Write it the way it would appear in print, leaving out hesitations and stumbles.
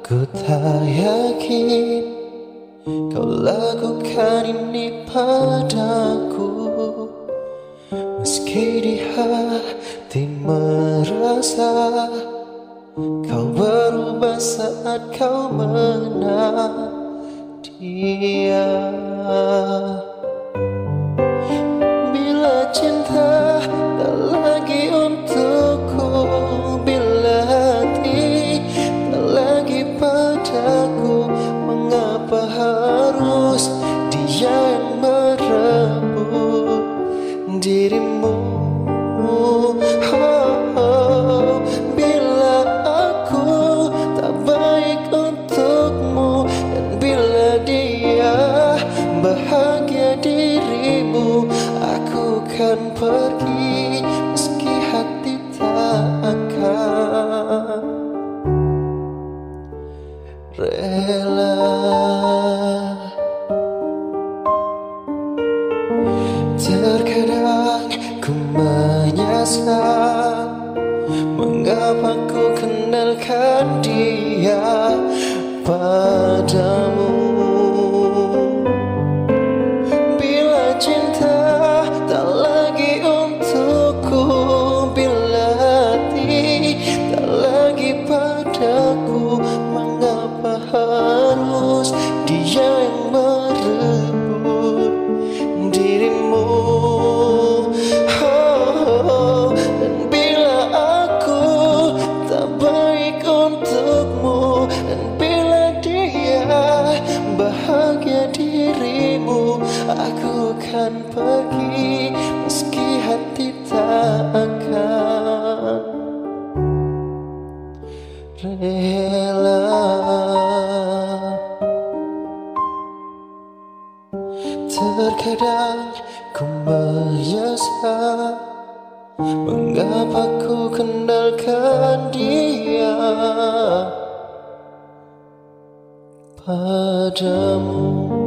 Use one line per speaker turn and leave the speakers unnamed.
Ku tak yakin kau lakukan ini padaku, meski di hati merasa kau berubah saat kau menang dia. Bila cinta tak lagi untukku, bila hati tak lagi padaku, mengapa harus dia yang merebut dirimu? Oh, bila aku tak baik untukmu, dan bila dia bahagia dirimu, aku kan pergi meski hati tak akan rela. Terkadang ku menyesal mengapa ku kenalkan dia padamu. Bila cinta tak lagi untukku, bila hati tak lagi padaku, mengapa harus dia yang merebut dirimu? Oh, dan bila aku tak baik untukmu, dan bila dia bahagia dirimu, aku kan pergi meski hati tak akan rela. Terkadang ku menyesal mengapa ku kenalkan dia padamu.